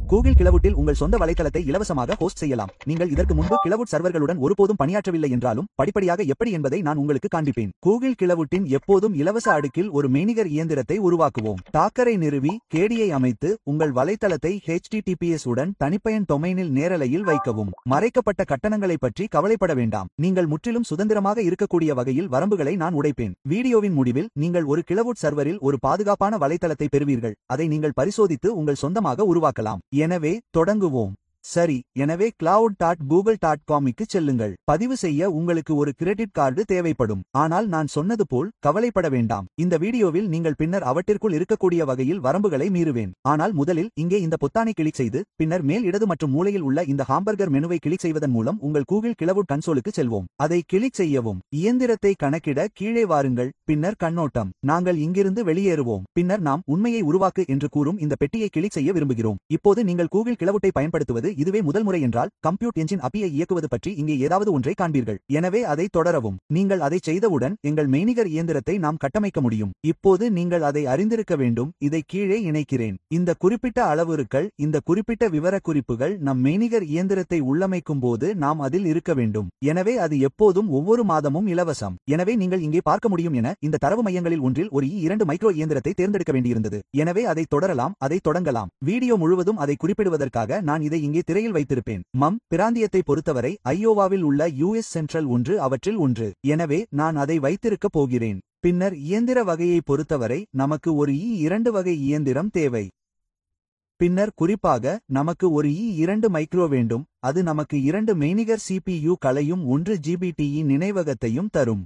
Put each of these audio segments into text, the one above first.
Google கிளவுட்டில் உங்கள் சொந்த வலைத்தளத்தை இலவசமாக ஹோஸ்ட் செய்யலாம். நீங்கள் இதற்கு முன்பு கிளவுட் சர்வர்களுடன் ஒருபோதும் பணியாற்றவில்லை என்றாலும் படிப்படியாக எப்படி என்பதை நான் உங்களுக்கு காண்பிப்பேன். கூகிள் கிளவுட்டின் எப்போதும் இலவச அடுக்கில் ஒரு மெய்நிகர் இயந்திரத்தை உருவாக்குவோம். டாக்கரை நிறுவி கேடியை அமைத்து உங்கள் வலைத்தளத்தை HTTPS உடன் தனிப்பயன் டொமைனில் நேரலையில் வைக்கவும். மறைக்கப்பட்ட கட்டணங்களை பற்றி கவலைப்பட வேண்டாம். நீங்கள் முற்றிலும் சுதந்திரமாக இருக்கக்கூடிய வகையில் வரம்புகளை நான் உடைப்பேன். வீடியோவின் முடிவில் நீங்கள் ஒரு கிளவுட் சர்வரில் ஒரு பாதுகாப்பான வலைத்தளத்தை பெறுவீர்கள். அதை நீங்கள் பரிசோதித்து உங்கள் சொந்தமாக உருவாக்கலாம். எனவே தொடங்குவோம். சரி, எனவே cloud.google.com-க்கு செல்லுங்கள். பதிவு செய்ய உங்களுக்கு ஒரு கிரெடிட் கார்டு தேவைப்படும். ஆனால் நான் சொன்னது போல் கவலைப்பட வேண்டாம். இந்த வீடியோவில் நீங்கள் பின்னர் அவற்றிற்குள் இருக்கக்கூடிய வகையில் வரம்புகளை மீறுவேன். ஆனால் முதலில் இங்கே இந்த பொத்தானை கிளிக் செய்து பின்னர் மேல் இடது மற்றும் மூலையில் உள்ள இந்த ஹாம்பர்கர் மெனுவை கிளிக் செய்வதன் மூலம் உங்கள் கூகிள் கிளவுட் கன்சோலுக்கு செல்வோம். அதை கிளிக் செய்யவும். இயந்திரத்தை கணக்கிட கீழே வாருங்கள். பின்னர் கண்ணோட்டம். நாங்கள் இங்கிருந்து வெளியேறுவோம். பின்னர் நாம் உண்மையை உருவாக்கு என்று கூறும் இந்த பெட்டியை கிளிக் செய்ய விரும்புகிறோம். இப்போது நீங்கள் கூகிள் கிளவுட்டை பயன்படுத்துவது இதுவே முதல் முறை என்றால் கம்ப்யூட் என்ஜின் API-ஐ இயக்குவது பற்றி இங்கே ஏதாவது ஒன்றை காண்பீர்கள். எனவே அதை தொடரவும். நீங்கள் அதை செய்தவுடன் எங்கள் மெய்நிகர் இயந்திரத்தை நாம் கட்டமைக்க முடியும். இப்போது நீங்கள் அதை அறிந்திருக்க வேண்டும். இதை கீழே இணைக்கிறேன். இந்த குறிப்பிட்ட அளவுருக்கள், இந்த குறிப்பிட்ட விவரக்குறிப்புகள் நம் மெய்நிகர் இயந்திரத்தை உள்ளமைக்கும் போது நாம் அதில் இருக்க வேண்டும். எனவே அது எப்போதும் ஒவ்வொரு மாதமும் இலவசம். எனவே நீங்கள் இங்கே பார்க்க முடியும் என இந்த தரவு மையங்களில் ஒன்றில் ஒரு E2 மைக்ரோ இயந்திரத்தை தேர்ந்தெடுக்க வேண்டியிருந்தது. எனவே அதை தொடரலாம், அதை தொடங்கலாம். வீடியோ முழுவதும் அதை குறிப்பிடுவதற்காக நான் இதை இங்கே திரையில் வைத்திருப்பேன். பிராந்தியத்தை பொறுத்தவரை ஐயோவாவில் உள்ள US சென்ட்ரல் ஒன்று அவற்றில் ஒன்று. எனவே நான் அதை வைத்திருக்க போகிறேன். பின்னர் இயந்திர வகையை பொறுத்தவரை நமக்கு ஒரு E2 வகை இயந்திரம் தேவை. பின்னர் குறிப்பாக நமக்கு ஒரு E2 மைக்ரோ வேண்டும். அது நமக்கு 2 மெய்நிகர் CPU களையும் 1 GBTE நினைவகத்தையும் தரும்.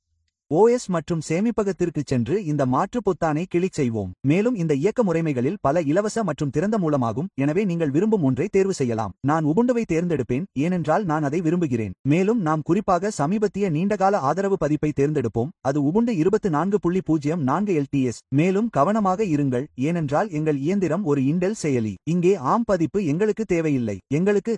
OS மற்றும் சேமிப்பகத்திற்கு சென்று இந்த மாற்று பொத்தானை கிளிக் செய்வோம். மேலும் இந்த இயக்க முறைமைகளில் பல இலவச மற்றும் திறந்த மூலமாகும். எனவே நீங்கள் விரும்பும் ஒன்றை தேர்வு செய்யலாம். நான் உபுண்டுவை தேர்ந்தெடுப்பேன், ஏனென்றால் நான் அதை விரும்புகிறேன். மேலும் நாம் குறிப்பாக சமீபத்திய நீண்டகால ஆதரவு பதிப்பை தேர்ந்தெடுப்போம். அது உபுண்டு 24.04 LTS. மேலும் கவனமாக இருங்கள், ஏனென்றால் எங்கள் இயந்திரம் ஒரு இன்டெல் செயலி. இங்கே ARM பதிப்பு எங்களுக்கு தேவையில்லை. எங்களுக்கு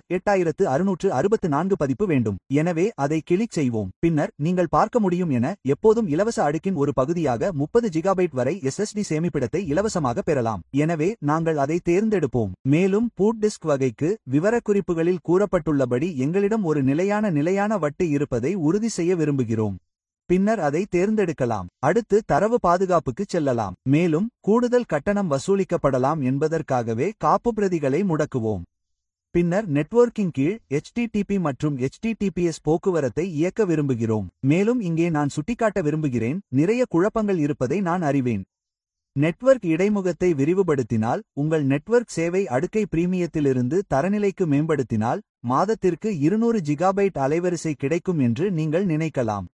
8664 பதிப்பு வேண்டும். எனவே அதை கிளிக் செய்வோம். பின்னர் நீங்கள் பார்க்க முடியும் என எப்போதும் இலவச அடுக்கின் ஒரு பகுதியாக 30 GB வரை SSD சேமிப்பிடத்தை இலவசமாக பெறலாம். எனவே நாங்கள் அதை தேர்ந்தெடுப்போம். மேலும் பூட் டிஸ்க் வகைக்கு விவரக்குறிப்புகளில் கூறப்பட்டுள்ளபடி எங்களிடம் ஒரு நிலையான வட்டு இருப்பதை உறுதி செய்ய விரும்புகிறோம். பின்னர் அதை தேர்ந்தெடுக்கலாம். அடுத்து தரவு பாதுகாப்புக்கு செல்லலாம். மேலும் கூடுதல் கட்டணம் வசூலிக்கப்படலாம் என்பதற்காகவே காப்புப்பிரதிகளை முடக்குவோம். பின்னர் நெட்வொர்க்கின் கீழ் HTTP மற்றும் HTTPS போக்குவரத்தை இயக்க விரும்புகிறோம். மேலும் இங்கே நான் சுட்டிக்காட்ட விரும்புகிறேன், நிறைய குழப்பங்கள் இருப்பதை நான் அறிவேன். நெட்வொர்க் இடைமுகத்தை விரிவுபடுத்தினால், உங்கள் நெட்வொர்க் சேவை அடுக்கை பிரீமியத்திலிருந்து தரநிலைக்கு மேம்படுத்தினால் மாதத்திற்கு 200 GB அலைவரிசை கிடைக்கும் என்று நீங்கள் நினைக்கலாம்.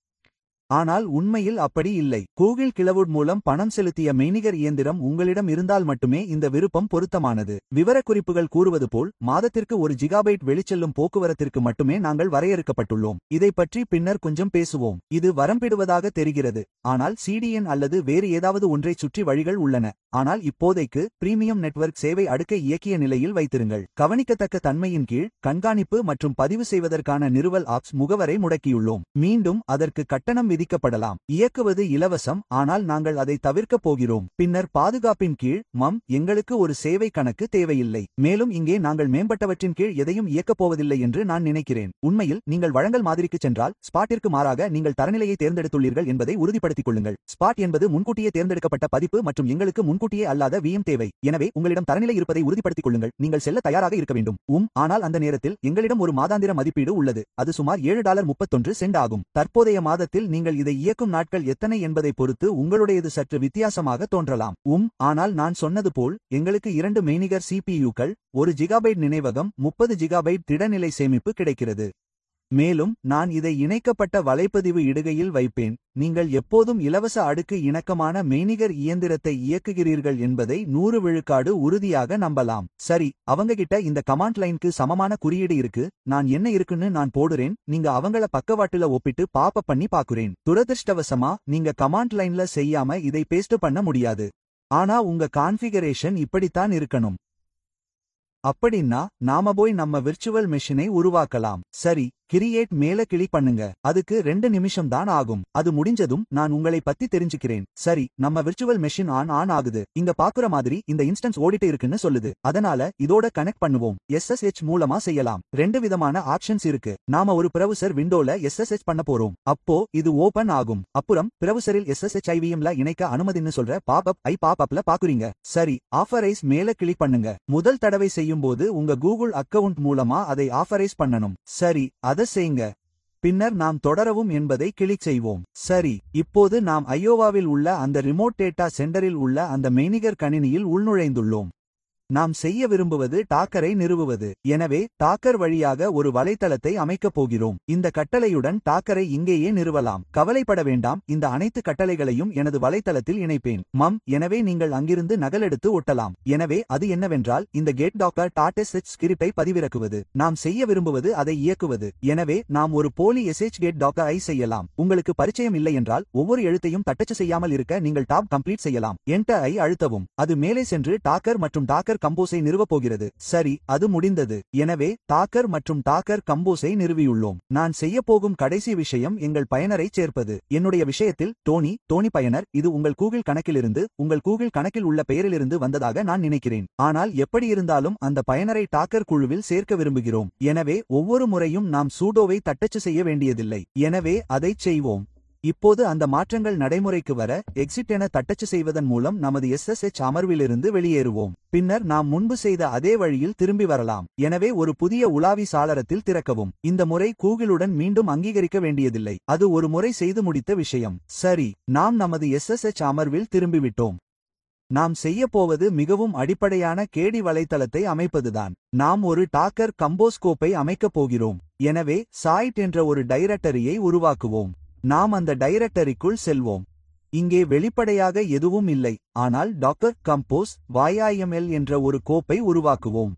ஆனால் உண்மையில் அப்படி இல்லை. கூகிள் கிளவுட் மூலம் பணம் செலுத்திய மெய்நிகர் இயந்திரம் உங்களிடம் இருந்தால் மட்டுமே இந்த விருப்பம் பொருத்தமானது. விவரக்குறிப்புகள் கூறுவது போல் மாதத்திற்கு 1 GB வெளிச்செல்லும் போக்குவரத்திற்கு மட்டுமே நாங்கள் வரையறுக்கப்பட்டுள்ளோம். இதை பற்றி பின்னர் கொஞ்சம் பேசுவோம். இது வரம்பிடுவதாக தெரிகிறது, ஆனால் CDN அல்லது வேறு ஏதாவது ஒன்றை சுற்றி வழிகள் உள்ளன. ஆனால் இப்போதைக்கு பிரீமியம் நெட்வொர்க் சேவை அடுக்கை இயக்கிய நிலையில் வைத்திருங்கள். கவனிக்கத்தக்க தன்மையின் கீழ் கண்காணிப்பு மற்றும் பதிவு செய்வதற்கான நிறுவல் ஆப்ஸ் முகவரை முடக்கியுள்ளோம். மீண்டும் அதற்கு கட்டணம் விதிக்கப்படலாம். இயக்குவது இலவசம், ஆனால் நாங்கள் அதை தவிர்க்கப் போகிறோம். பின்னர் பாதுகாப்பின் கீழ் எங்களுக்கு ஒரு சேவை கணக்கு தேவையில்லை. மேலும் இங்கே நாங்கள் மேம்பட்டவற்றின் கீழ் எதையும் இயக்கப் போவதில்லை என்று நான் நினைக்கிறேன். உண்மையில் நீங்கள் வழங்கல் மாதிரிக்கு சென்றால் ஸ்பாட்டிற்கு மாறாக நீங்கள் தரநிலையை தேர்ந்தெடுத்துள்ளீர்கள் என்பதை உறுதிப்படுத்திக் கொள்ளுங்கள். ஸ்பாட் என்பது முன்கூட்டியே தேர்ந்தெடுக்கப்பட்ட பதிப்பு மற்றும் எங்களுக்கு முன்கூட்டியே அல்லாத VM தேவை. எனவே உங்களிடம் தரநிலை இருப்பதை உறுதிப்படுத்திக் கொள்ளுங்கள். நீங்கள் செல்ல தயாராக இருக்க வேண்டும். ஆனால் அந்த நேரத்தில் எங்களிடம் ஒரு மாதாந்திர மதிப்பீடு உள்ளது. அது சுமார் $7.31 ஆகும். தற்போதைய மாதத்தில் நீங்கள் இதை இயக்கும் நாட்கள் எத்தனை என்பதை பொறுத்து உங்களுடையது சற்று வித்தியாசமாக தோன்றலாம். ஆனால் நான் சொன்னது போல் எங்களுக்கு 2 மெய்நிகர் CPU-கள், 1 GB நினைவகம், 30 GB திடநிலை சேமிப்பு கிடைக்கிறது. மேலும் நான் இதை இணைக்கப்பட்ட வலைப்பதிவு இடுகையில் வைப்பேன். நீங்கள் எப்போதும் இலவச அடுக்கு இணக்கமான மெய்நிகர் இயந்திரத்தை இயக்குகிறீர்கள் என்பதை 100 விழுக்காடு உறுதியாக நம்பலாம். சரி, அவங்ககிட்ட இந்த கமாண்ட் லைனுக்கு சமமான குறியீடு இருக்கு. நான் என்ன இருக்குன்னு நான் போடுறேன். நீங்க அவங்கள பக்கவாட்டுல ஒப்பிட்டு பாப்ப பண்ணி பாக்குறேன். துரதிர்ஷ்டவசமா நீங்க கமாண்ட் லைன்ல செய்யாம இதை பேஸ்ட் பண்ண முடியாது. ஆனா உங்க கான்ஃபிகரேஷன் இப்படித்தான் இருக்கணும். அப்படின்னா நாம போய் நம்ம விர்ச்சுவல் மெஷினை உருவாக்கலாம். சரி, கிரியேட் மேல கிளிக் பண்ணுங்க. அதுக்கு 2 நிமிஷம் தான் ஆகும். அது முடிஞ்சதும் நான் உங்களை பத்தி தெரிஞ்சுக்கிறேன். சரி, நம்ம விர்ச்சுவல் மெஷின் ஆன் ஆகுது. இங்க பாக்குற மாதிரி இந்த இன்ஸ்டன்ஸ் ஓடிட்டு இருக்குன்னு சொல்லுது. அதனால இதோட கனெக்ட் பண்ணுவோம். SSH மூலமா செய்யலாம். 2 விதமான ஆப்ஷன்ஸ் இருக்கு. நாம ஒரு பிரவுசர் விண்டோல SSH பண்ண போறோம். அப்போ இது ஓபன் ஆகும். அப்புறம் பிரவுசரில் SSH IVM ல இணைக்க அனுமதின்னு சொல்ற பாப்அப்ல பாக்குறீங்க. சரி, ஆஃபரைஸ் மேல கிளிக் பண்ணுங்க. முதல் தடவை செய்யும்போது உங்க கூகுள் அக்கவுண்ட் மூலமா அதை ஆஃபரைஸ் பண்ணணும். சரி, அத செய்யுங்க. பின்னர் நாம் தொடரவும் என்பதை கிளிக் செய்வோம். சரி, இப்போது நாம் ஐயோவாவில் உள்ள அந்த ரிமோட் டேட்டா சென்டரில் உள்ள அந்த மெய்நிகர் கணினியில் உள்நுழைந்துள்ளோம். நாம் செய்ய விரும்புவது டாக்கரை நிறுவுவது. எனவே டாக்கர் வழியாக ஒரு வலைத்தளத்தை அமைக்கப் போகிறோம். இந்த கட்டளையுடன் டாக்கரை இங்கேயே நிறுவலாம். கவலைப்பட வேண்டாம், இந்த அனைத்து கட்டளைகளையும் எனது வலைத்தளத்தில் இணைப்பேன். எனவே நீங்கள் அங்கிருந்து நகலெடுத்து ஒட்டலாம். எனவே அது என்னவென்றால் இந்த get docker.sh ஸ்கிரிப்டை பதிவிறக்குவது. நாம் செய்ய விரும்புவது அதை இயக்குவது. எனவே நாம் ஒரு போலி get docker ஐ செய்யலாம். உங்களுக்கு பரிச்சயம் இல்லை என்றால் ஒவ்வொரு எழுத்தையும் தட்டச்சு செய்யாமல் இருக்க நீங்கள் டாப் கம்ப்ளீட் செய்யலாம். Enter ஐ அழுத்தவும். அது மேலே சென்று டாக்கர் மற்றும் டாக்கர் கம்போஸை நிறுவப் போகிறது. சரி, அது முடிந்தது. எனவே டாக்கர் மற்றும் டாக்கர் கம்போஸை நிறுவியுள்ளோம். நான் செய்ய போகும் கடைசி விஷயம் எங்கள் பயனரை சேர்ப்பது. என்னுடைய விஷயத்தில் டோனி பயனர். இது உங்கள் கூகிள் கணக்கிலிருந்து உங்கள் கூகிள் கணக்கில் உள்ள பெயரிலிருந்து வந்ததாக நான் நினைக்கிறேன். ஆனால் எப்படி இருந்தாலும் அந்த பயனரை டாக்கர் குழுவில் சேர்க்க விரும்புகிறோம். எனவே ஒவ்வொரு முறையும் நாம் சூடோவை தட்டச்சு செய்ய வேண்டியதில்லை. எனவே அதைச் செய்வோம். இப்போது அந்த மாற்றங்கள் நடைமுறைக்கு வர எக்ஸிட் என தட்டச்சு செய்வதன் மூலம் நமது SSH அமர்விலிருந்து வெளியேறுவோம். பின்னர் நாம் முன்பு செய்த அதே வழியில் திரும்பி வரலாம். எனவே ஒரு புதிய உலாவி சாளரத்தில் திறக்கவும். இந்த முறை கூகிளுடன் மீண்டும் அங்கீகரிக்க வேண்டியதில்லை. அது ஒரு முறை செய்து முடித்த விஷயம். சரி, நாம் நமது SSH அமர்வில் திரும்பிவிட்டோம். நாம் செய்ய போவது மிகவும் அடிப்படையான கேடி வலைத்தளத்தை அமைப்பதுதான். நாம் ஒரு டாக்கர் கம்போஸ் கோப்பை அமைக்கப் போகிறோம். எனவே சைட் என்ற ஒரு டைரக்டரியை உருவாக்குவோம். நாம் அந்த டைரக்டரிக்குள் செல்வோம். இங்கே வெளிப்படையாக எதுவும் இல்லை, ஆனால் டாக்கர் கம்போஸ் YAML என்ற ஒரு கோப்பை உருவாக்குவோம்.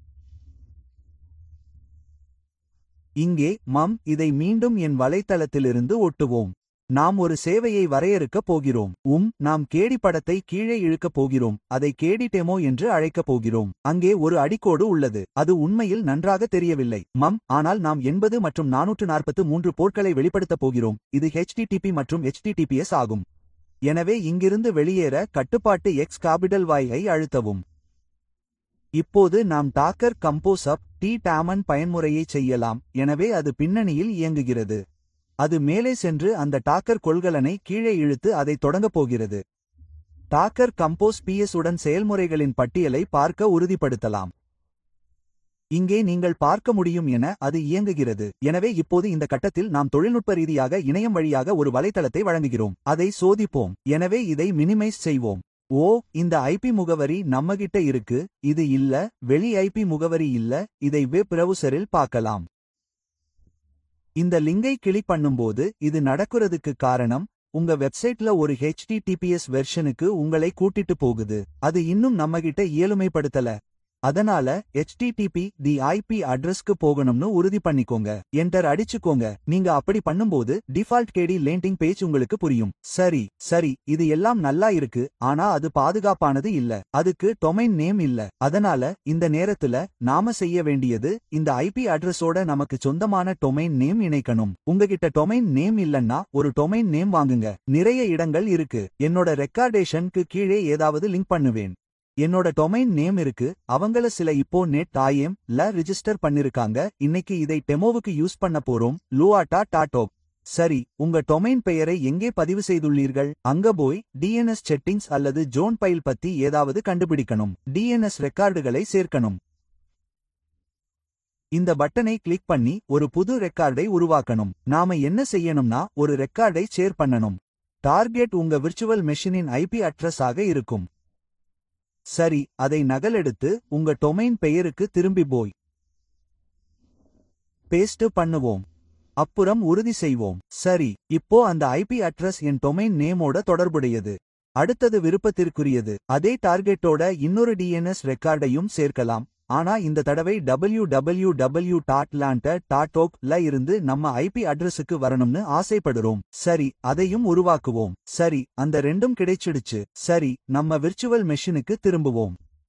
இங்கே இதை மீண்டும் என் வலைத்தளத்திலிருந்து ஒட்டுவோம். நாம் ஒரு சேவையை வரையறுக்கப் போகிறோம். நாம் கேடி படத்தை கீழே இழுக்கப் போகிறோம். அதை கேடி டெமோ என்று அழைக்கப் போகிறோம். அங்கே ஒரு அடிக்கோடு உள்ளது. அது உண்மையில் நன்றாக தெரியவில்லை. ஆனால் நாம் 80 மற்றும் 443 போர்ட்களை வெளிப்படுத்தப் போகிறோம். இது HTTP மற்றும் HTTPS ஆகும். எனவே இங்கிருந்து வெளியேற கட்டுப்பாட்டு X ஐ அழுத்தவும். இப்போது நாம் டாக்கர் கம்போஸ் டேமன் பயன்முறையை செய்யலாம். எனவே அது பின்னணியில் இயங்குகிறது. அது மேலே சென்று அந்த டாக்கர் கொள்கலனை கீழே இழுத்து அதை தொடங்கப் போகிறது. டாக்கர் கம்போஸ் PS உடன் செயல்முறைகளின் பட்டியலை பார்க்க உறுதிப்படுத்தலாம். இங்கே நீங்கள் பார்க்க முடியும் என அது இயங்குகிறது. எனவே இப்போது இந்த கட்டத்தில் நாம் தொழில்நுட்ப ரீதியாக இணையம் வழியாக ஒரு வலைத்தளத்தை வழங்குகிறோம். அதை சோதிப்போம். எனவே இதை மினிமைஸ் செய்வோம். இந்த IP முகவரி நம்மகிட்ட இருக்கு. இது இல்ல, வெளி IP முகவரி இல்ல. இதை வெப் பிரவுசரில் பார்க்கலாம். இந்த லிங்கை கிளிக் பண்ணும்போது இது நடக்கிறதுக்கு காரணம், உங்க வெப்சைட்ல ஒரு HTTPS வெர்ஷனுக்கு உங்களை கூட்டிட்டு போகுது. அது இன்னும் நம்மகிட்ட இயலுமைப்படுத்தல. அதனால HTTP தி IP அட்ரஸ்க்கு போகணும்னு உறுதி பண்ணிக்கோங்க. என்டர் அடிச்சுக்கோங்க. நீங்க அப்படி பண்ணும்போது டிஃபால்ட் கேடி லேண்டிங் பேஜ் உங்களுக்கு புரியும். சரி, இது எல்லாம் நல்லா இருக்கு. ஆனா அது பாதுகாப்பானது இல்ல. அதுக்கு டொமைன் நேம் இல்ல. அதனால இந்த நேரத்துல நாம செய்ய வேண்டியது இந்த IP அட்ரஸோட நமக்கு சொந்தமான டொமைன் நேம் இணைக்கணும். உங்ககிட்ட டொமைன் நேம் இல்லன்னா ஒரு டொமைன் நேம் வாங்குங்க. நிறைய இடங்கள் இருக்கு. என்னோட ரெக்கார்டேஷனுக்கு கீழே ஏதாவது லிங்க் பண்ணுவேன். என்னோட டொமைன் நேம் இருக்கு. அவங்கள சில இப்போ .im ல ரிஜிஸ்டர் பண்ணிருக்காங்க. இன்னைக்கு இதை டெமோவுக்கு யூஸ் பண்ண போறோம். luata.org. சரி, உங்க டொமைன் பெயரை எங்கே பதிவு செய்துள்ளீர்கள்? அங்க போய் DNS செட்டிங்ஸ் அல்லது ஜோன் பைல் பத்தி ஏதாவது கண்டுபிடிக்கணும். DNS ரெக்கார்டுகளை சேர்க்கணும். இந்த பட்டனை கிளிக் பண்ணி ஒரு புது ரெக்கார்டை உருவாக்கணும். நாம என்ன செய்யணும்னா ஒரு ரெக்கார்டை ஷேர் பண்ணணும். டார்கெட் உங்க விர்ச்சுவல் மெஷினின் IP அட்ரஸ் ஆக இருக்கும். சரி, அதை நகலெடுத்து உங்க டொமைன் பெயருக்கு திரும்பி போய் பேஸ்ட் பண்ணுவோம். அப்புறம் உறுதி செய்வோம். சரி, இப்போ அந்த IP அட்ரஸ் என் டொமைன் நேமோட தொடர்புடையது. அடுத்தது விருப்பத்திற்குரியது. அதே டார்கெட்டோட இன்னொரு DNS ரெக்கார்டையும் சேர்க்கலாம். ஆனா இந்த தடவை www.lanta.org ல இருந்து நம்ம IP அட்ரஸுக்கு வரணும்னு ஆசைப்படுறோம். சரி, அதையும் உருவாக்குவோம். சரி, அந்த ரெண்டும் கிடைச்சிடுச்சு. சரி, நம்ம விர்ச்சுவல் மெஷினுக்கு திரும்புவோம்.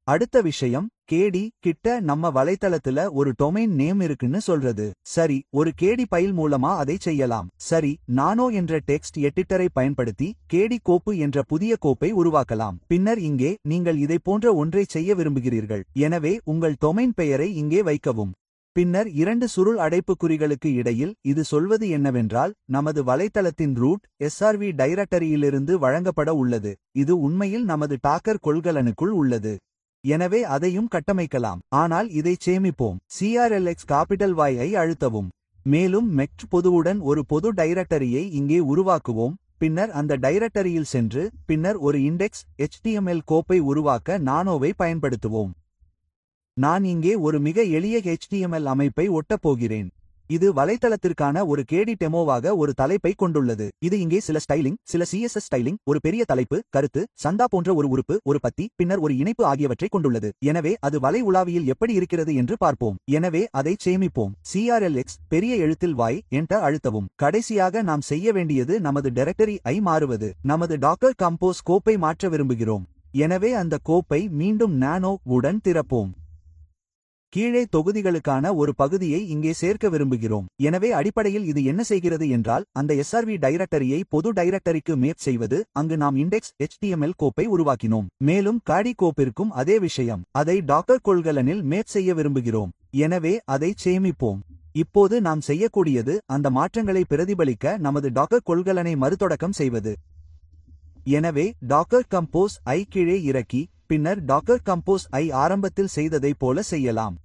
அடுத்த விஷயம் கேடி கிட்ட நம்ம வலைத்தளத்துல ஒரு டொமைன் நேம் இருக்குன்னு சொல்றது. சரி, ஒரு கேடி பைல் மூலமா அதை செய்யலாம். சரி, நானோ என்ற டெக்ஸ்ட் எடிட்டரை பயன்படுத்தி கேடி கோப்பு என்ற புதிய கோப்பை உருவாக்கலாம். பின்னர் இங்கே நீங்கள் இதை போன்ற ஒன்றை செய்ய விரும்புகிறீர்கள். எனவே உங்கள் டொமைன் பெயரை இங்கே வைக்கவும். பின்னர் 2 சுருள் அடைப்புக்குறிகளுக்கு இடையில் இது சொல்வது என்னவென்றால், நமது வலைத்தளத்தின் ரூட் எஸ்ஆர்வி டைரக்டரியிலிருந்து வழங்கப்பட உள்ளது. இது உண்மையில் நமது டாக்கர் கொள்கலனுக்குள் உள்ளது. எனவே அதையும் கட்டமைக்கலாம். ஆனால் இதை சேமிப்போம். CTRL-X ஐ அழுத்தவும். மேலும் மெக்ட் பொதுவுடன் ஒரு பொது டைரக்டரியை இங்கே உருவாக்குவோம். பின்னர் அந்த டைரக்டரியில் சென்று பின்னர் ஒரு இண்டெக்ஸ் HTML கோப்பை உருவாக்க நானோவை பயன்படுத்துவோம். நான் இங்கே ஒரு மிக எளிய HTML அமைப்பை ஒட்டப் போகிறேன். இது வலைத்தளத்திற்கான ஒரு கேடி டெமோவாக ஒரு தலைப்பை கொண்டுள்ளது. இது இங்கே சில ஸ்டைலிங், சில CSS ஸ்டைலிங், ஒரு பெரிய தலைப்பு, கருத்து, சந்தா போன்ற ஒரு உறுப்பு, ஒரு பத்தி, பின்னர் ஒரு இணைப்பு ஆகியவற்றை கொண்டுள்ளது. எனவே அது வலை உலாவியில் எப்படி இருக்கிறது என்று பார்ப்போம். எனவே அதை சேமிப்போம். CTRL-X பெரிய எழுத்தில் Y என்டர் அழுத்தவும். கடைசியாக நாம் செய்ய வேண்டியது நமது டைரக்டரி ஐ மாறுவது. நமது டாக்கர் கம்போஸ் கோப்பை மாற்ற விரும்புகிறோம். எனவே அந்த கோப்பை மீண்டும் நானோ உடன் திறப்போம். கீழே தொகுதிகளுக்கான ஒரு பகுதியை இங்கே சேர்க்க விரும்புகிறோம். எனவே அடிப்படையில் இது என்ன செய்கிறது என்றால், அந்த எஸ்ஆர்வி டைரக்டரியை பொது டைரக்டரிக்கு மேப் செய்வது. அங்கு நாம் இண்டெக்ஸ் HTML கோப்பை உருவாக்கினோம். மேலும் காடி கோப்பிற்கும் அதே விஷயம். அதை டாக்கர் கொள்கலனில் மேப் செய்ய விரும்புகிறோம். எனவே அதை சேமிப்போம். இப்போது நாம் செய்யக்கூடியது அந்த மாற்றங்களை பிரதிபலிக்க நமது டாக்கர் கொள்கலனை மறுதொடக்கம் செய்வது. எனவே டாக்கர் கம்போஸ் ஐ கீழே இறக்கி பின்னர் டாக்கர் கம்போஸ் ஐ ஆரம்பத்தில் செய்ததைப் போல செய்யலாம்.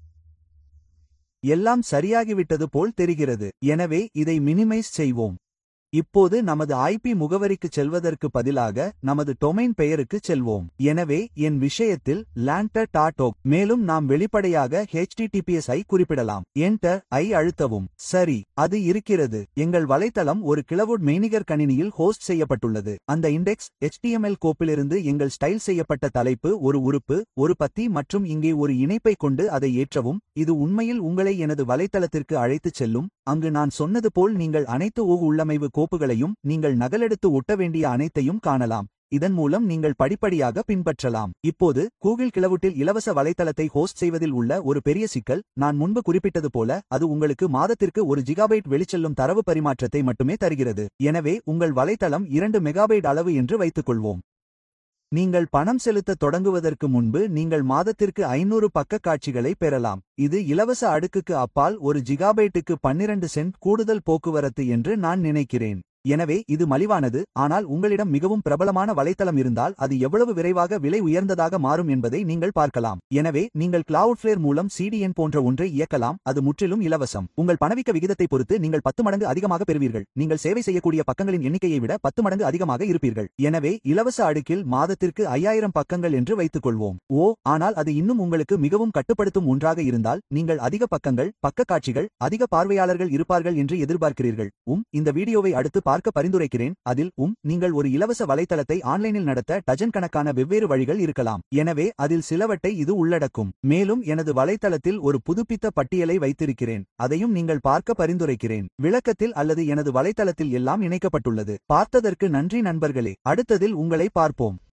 எல்லாம் சரியாகிவிட்டது போல் தெரிகிறது. எனவே இதை மினிமைஸ் செய்வோம். இப்போது நமது ஐபி முகவரிக்குச் செல்வதற்கு பதிலாக நமது டொமைன் பெயருக்குச் செல்வோம். எனவே என் விஷயத்தில் lantern.org. மேலும் நாம் வெளிப்படையாக HTTPS ஐ குறிப்பிடலாம். என்டர் ஐ அழுத்தவும். சரி, அது இருக்கிறது. எங்கள் வலைத்தளம் ஒரு கிளவுட் மெய்நிகர் கணினியில் ஹோஸ்ட் செய்யப்பட்டுள்ளது. அந்த இண்டெக்ஸ் HTML கோப்பிலிருந்து எங்கள் ஸ்டைல் செய்யப்பட்ட தலைப்பு, ஒரு உறுப்பு, ஒரு பத்தி மற்றும் இங்கே ஒரு இணைப்பை கொண்டு அதை ஏற்றவும். இது உண்மையில் உங்களை எனது வலைத்தளத்திற்கு அழைத்துச் செல்லும். அங்கு நான் சொன்னது போல் நீங்கள் அனைத்து உள்ளமைவு கோப்புகளையும் நீங்கள் நகலெடுத்து ஒட்ட வேண்டிய அனைத்தையும் காணலாம். இதன் மூலம் நீங்கள் படிப்படியாக பின்பற்றலாம். இப்போது கூகிள் கிளவுட்டில் இலவச வலைத்தளத்தை ஹோஸ்ட் செய்வதில் உள்ள ஒரு பெரிய சிக்கல், நான் முன்பு குறிப்பிட்டது போல, அது உங்களுக்கு மாதத்திற்கு 1 ஜிகாபைட் வெளிச்செல்லும் தரவு பரிமாற்றத்தை மட்டுமே தருகிறது. எனவே உங்கள் வலைத்தளம் 2 மெகாபைட் அளவு என்று வைத்துக்கொள்வோம். நீங்கள் பணம் செலுத்த தொடங்குவதற்கு முன்பு நீங்கள் மாதத்திற்கு 500 பக்க காட்சிகளை பெறலாம். இது இலவச அடுக்குக்கு அப்பால் 1 ஜிகாபைட்டுக்கு 12 சென்ட் கூடுதல் போக்குவரத்து என்று நான் நினைக்கிறேன். எனவே இது மலிவானது. ஆனால் உங்களிடம் மிகவும் பிரபலமான வலைத்தளம் இருந்தால் அது எவ்வளவு விரைவாக விலை உயர்ந்ததாக மாறும் என்பதை நீங்கள் பார்க்கலாம். எனவே நீங்கள் கிளவுட்ஃப்ளேர் மூலம் CDN போன்ற ஒன்றை இயக்கலாம். அது முற்றிலும் இலவசம். உங்கள் பணவீக்க விகிதத்தை பொறுத்து நீங்கள் 10 மடங்கு அதிகமாக பெறுவீர்கள். நீங்கள் சேவை செய்யக்கூடிய பக்கங்களின் எண்ணிக்கையை விட 10 மடங்கு அதிகமாக இருப்பீர்கள். எனவே இலவச அடுக்கில் மாதத்திற்கு 5000 பக்கங்கள் என்று வைத்துக்கொள்வோம். ஆனால் அது இன்னும் உங்களுக்கு மிகவும் கட்டுப்படுத்தும் ஒன்றாக இருந்தால், நீங்கள் அதிக பக்கங்கள், பக்க காட்சிகள், அதிக பார்வையாளர்கள் இருப்பார்கள் என்று எதிர்பார்க்கிறீர்கள். இந்த வீடியோவை அடுத்து பார்க்க பரிந்துரைக்கிறேன். அதில் நீங்கள் ஒரு இலவச வலைத்தளத்தை ஆன்லைனில் நடத்த டஜன் கணக்கான வெவ்வேறு வழிகள் இருக்கலாம். எனவே அதில் சிலவற்றை இது உள்ளடக்கும். மேலும் எனது வலைத்தளத்தில் ஒரு புதுப்பித்த பட்டியலை வைத்திருக்கிறேன். அதையும் நீங்கள் பார்க்க பரிந்துரைக்கிறேன். விளக்கத்தில் அல்லது எனது வலைத்தளத்தில் எல்லாம் இணைக்கப்பட்டுள்ளது. பார்த்ததற்கு நன்றி நண்பர்களே. அடுத்ததில் உங்களை பார்ப்போம்.